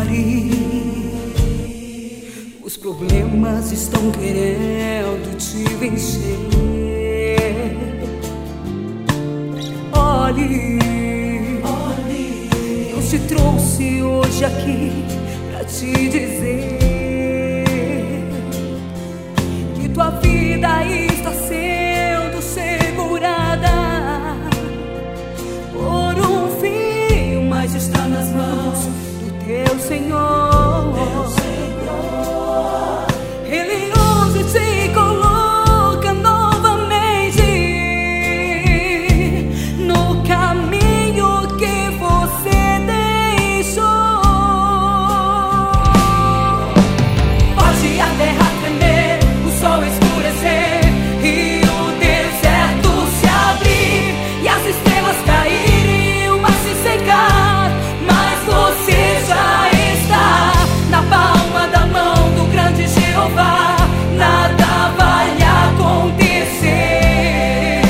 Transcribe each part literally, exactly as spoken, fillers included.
pare. Os problemas estão querendo te vencer. Olhe, olhe, Deus te trouxe hoje aqui pra te dizer que tua vida está sendo segurada por um fio, mas está nas mãos do teu Senhor. Ele hoje te coloca novamente no caminho que você deixou. Pode a terra tremer, o sol escurecer e o deserto se abrir e as estrelas caírem e o mar se secar, mas você já está na palma da mão do grande Jeová. Nada vai acontecer.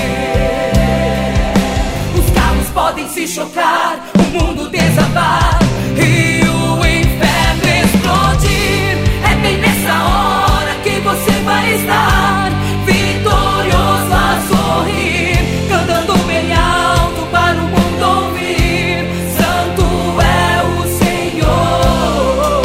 Os carros podem se chocar, o mundo desabar e o inferno explodir. É bem nessa hora que você vai estar vitorioso a sorrir, cantando bem alto para o mundo ouvir: Santo é o Senhor.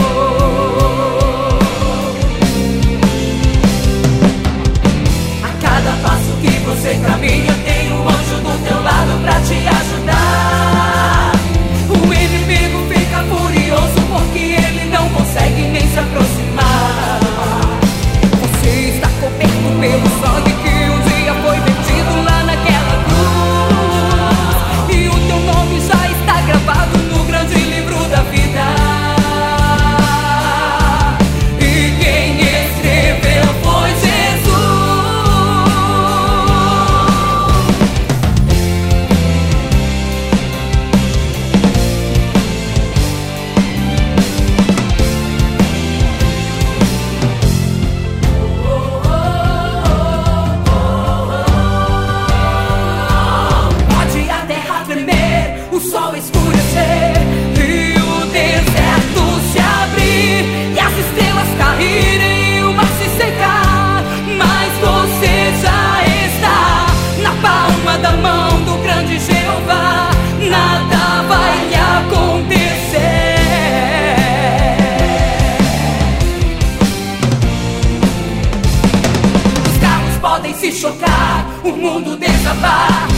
A cada passo que você caminha, tem um anjo do teu lado pra te ajudar. O inimigo fica furioso porque ele não consegue nem se aproximar. Você está coberto pelo sangue que um dia foi vertido lá naquela cruz, e o teu nome já está gravado no grande livro da vida. E quem escreveu foi o sol escurecer e o deserto se abrir e as estrelas caírem e o mar se secar, mas você já está na palma da mão do grande Jeová. Nada vai lhe acontecer. Os carros podem se chocar, o mundo desabar